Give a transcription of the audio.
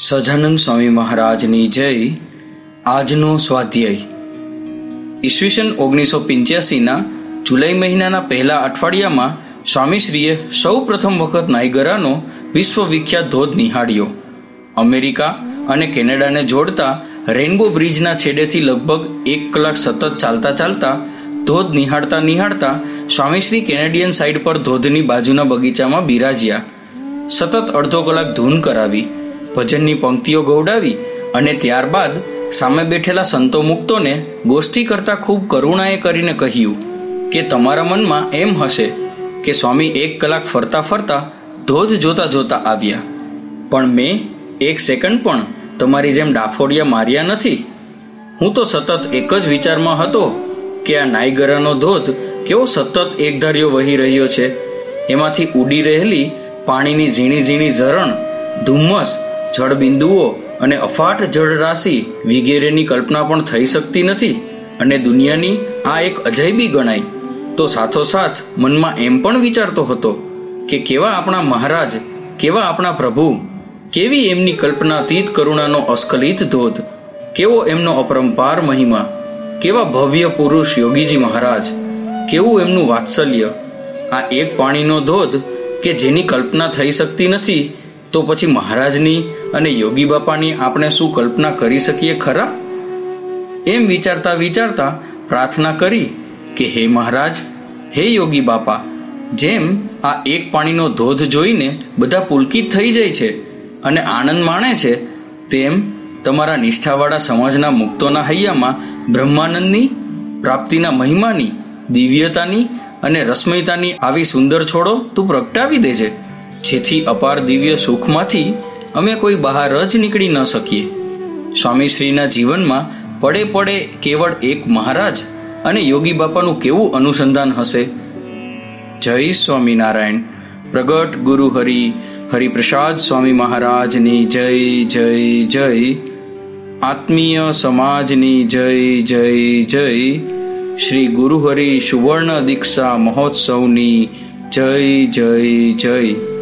સહજાનંદ સ્વામી મહારાજની જય. આજનો સ્વાધ્યાય ઈસવીસન 1985ના જુલાઈ મહિનાના પહેલા અઠવાડિયામાં સ્વામીશ્રીએ સૌ પ્રથમ વખત નાયગરાનો વિશ્વવિખ્યાત ધોધ નિહાળ્યો. અમેરિકા અને કેનેડાને જોડતા રેઇનબો બ્રિજના છેડેથી લગભગ 1 કલાક સતત ચાલતા ધોધ નિહાળતા સ્વામીશ્રી કેનેડિયન સાઈડ પર ધોધની બાજુના બગીચામાં બિરાજ્યા. સતત અડધો કલાક ધૂન કરાવી, ભજનની પંક્તિઓ ગૌડાવી અને ત્યારબાદ સામે બેઠેલા સંતો મુક્તોને ગોષ્ઠી કરતા ખૂબ કરુણાએ કરીને કહ્યું કે તમારા મનમાં એમ હશે કે સ્વામી 1 કલાક ફરતા ધોધ જોતા આવ્યા, પણ મેં 1 સેકન્ડ પણ તમારી જેમ ડાફોડિયા માર્યા નથી. હું તો સતત એક જ વિચારમાં હતો કે આ નાયગરાનો ધોધ કેવો સતત એકધાર્યો વહી રહ્યો છે. એમાંથી ઉડી રહેલી પાણીની ઝીણી ઝરણ, ધુમ્મસ, જળબિંદુઓ અને અફાટ જળરાશિ વગેરેની કલ્પના પણ થઈ શકતી નથી અને દુનિયાની આ એક અજાયબી ગણાય. તો સાથોસાથ મનમાં એમ પણ વિચારતો હતો કે કેવા આપણા મહારાજ, કેવા આપણા પ્રભુ, કેવી એમની કલ્પનાતીત કરુણાનો અસ્ખલિત ધોધ, કેવો એમનો અપરંપાર મહિમા, કેવા ભવ્ય પુરુષ યોગીજી મહારાજ, કેવું એમનું વાત્સલ્ય. આ એક પાણીનો ધોધ કે જેની કલ્પના થઈ શકતી નથી, તો પછી મહારાજની અને યોગી બાપાની આપણે શું કલ્પના કરી શકીએ ખરા? એમ વિચારતા પ્રાર્થના કરી કે હે મહારાજ, હે યોગી બાપા, જેમ આ એક પાણીનો ધોધ જોઈને બધા પુલકિત થઈ જાય છે અને આનંદ માણે છે, તેમ તમારા નિષ્ઠાવાળા સમાજના મુક્તોના હૈયામાં બ્રહ્માનંદની પ્રાપ્તિના મહિમાની, દિવ્યતાની અને રશ્મિતાની આવી સુંદર છોડો તું પ્રગટાવી દેજે, જેથી અપાર દિવ્ય સુખમાંથી અમે કોઈ બહાર જ નીકળી ન શકીએ. સ્વામીશ્રીના જીવનમાં પડે કેવળ એક મહારાજ અને યોગી બાપાનું કેવું અનુસંધાન હશે. જય સ્વામિનારાયણ. પ્રગટ ગુરુ હરિપ્રસાદ સ્વામી મહારાજની જય જય જય. આત્મીય સમાજની જય જય જય. શ્રી ગુરુહરિ સુવર્ણ દીક્ષા મહોત્સવની જય જય જય.